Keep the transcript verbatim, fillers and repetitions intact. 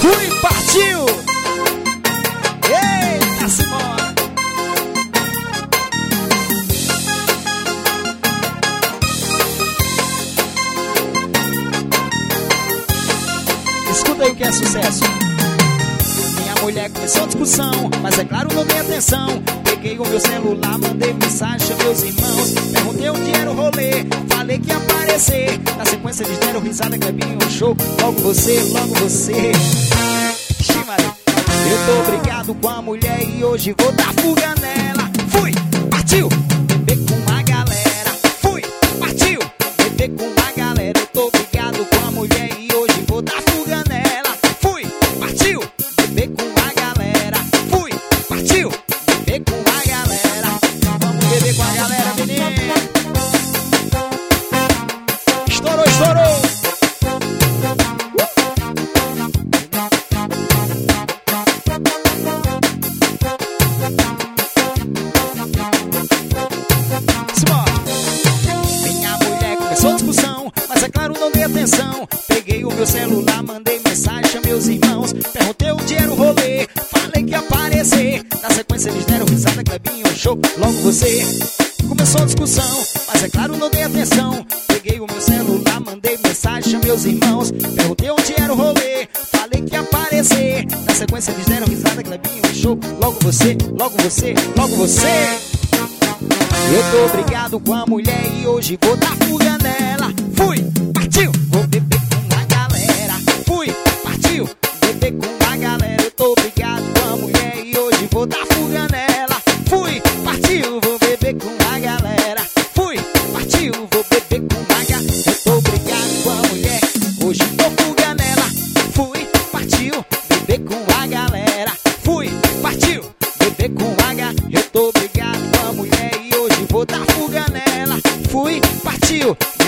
Fui, partiu! Eita, simbora! Escuta aí o que é sucesso. Minha mulher começou a discussão, mas é claro, não dei atenção. Peguei o meu celular, mandei mensagem a meus irmãos. Perguntei onde era o rolê, falei que ia aparecer. Na sequência eles deram risada, Clebinho, um show. Logo você, logo você. Ximaria. Eu tô brigado com a mulher e hoje vou dar fuga nela. Fui, partiu, beber com a galera. Fui, partiu, beber com a galera. Eu tô brigado com a mulher e hoje vou dar fuga nela. Fui, partiu, beber com a galera. Fui, partiu, beber com a galera. Vamos beber com a galera, menino. Estourou, estourou. Minha mulher começou a discussão, mas é claro, não dei atenção. Peguei o meu celular, mandei mensagem a meus irmãos. Perguntei onde era o rolê, falei que ia aparecer. Na sequência eles deram risada, Clebinho, um show. Logo você. Começou a discussão, mas é claro, não dei atenção. Peguei o meu celular, mandei mensagem a meus irmãos. Perguntei onde era o rolê, falei que ia aparecer. Na sequência eles deram risada, Clebinho, um show. Logo você, logo você, logo você. Eu tô brigado com a mulher e hoje vou dar fuga nela. Fui, partiu, vou beber com a galera. Fui, partiu, beber com a galera. Eu tô brigado com a mulher e hoje vou dar fuga nela. Fui, partiu, vou beber com a galera. Fui, partiu, vou beber com a galera. Eu tô brigado com a mulher, hoje dou fuga nela. Fui, partiu, beber com a galera. Fui, partiu, beber com a galera. Eu tô brigado com a mulher e hoje vou dar fuga nela. Fui, partiu,